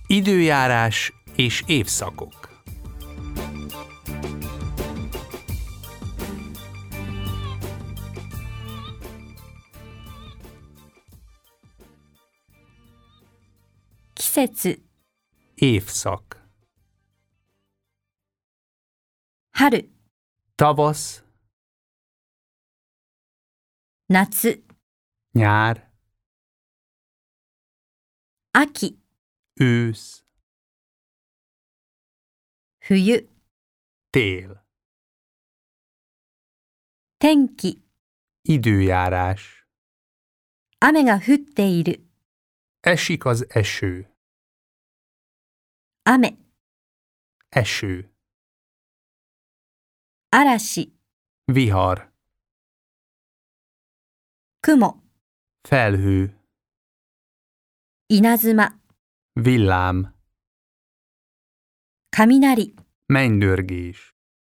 Időjárás és évszakok. Kisetsu, Évszak. 春、 Tavasz, 夏、 nyár, 秋、 ősz, 冬、 tél. 天気、 Időjárás. 雨が降っている、 Esik az eső. 雨、 Eső. 嵐、 Vihar. 雲、 Felhő. 稲妻、 Villám. 雷、 Mennydörgés.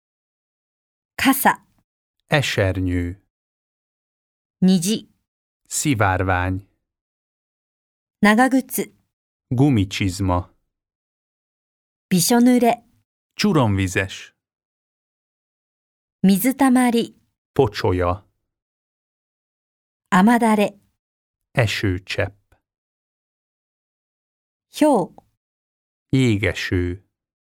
傘、 Esernyő. 虹、 Szivárvány. 長靴、 Gumicsizma. びしょ濡れ、 Csuromvizes. 水たまり、 Pocsolya. 雨だれ、 Esőcsepp. ひょう、 Jégeső.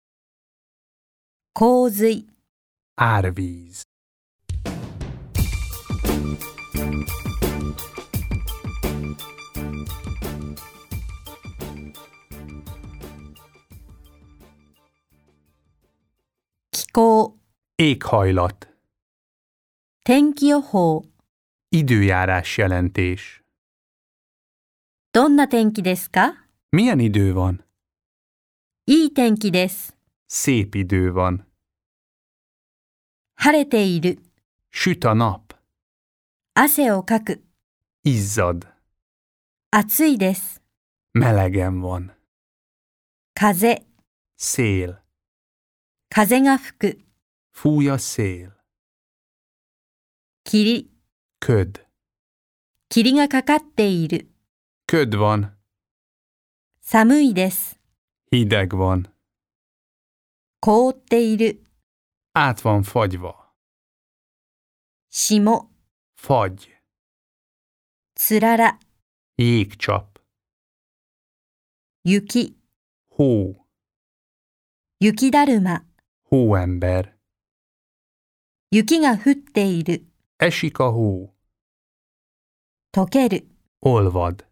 洪水。 Árvíz. Éghajlat. 天気予報。 Időjárás jelentés. どんな天気ですか？ Milyen idő van? いい天気です。 Szép idő van. 晴れている。 Süt a nap. 汗をかく。 Izzad. 暑いです。 Melegen van. 風。 Szél. 風が吹く。 Fúj a szél. 霧。 Köd. 霧がかかっている。 Köd van. 寒いです。 Hideg van. 凍っている。 Át van fagyva. 霜。 Fagy. つらら。 Jégcsap. 雪。 Hó. 雪だるま。 Hóember. 雪が降っている。 Esik a hó. 溶ける。 Olvad.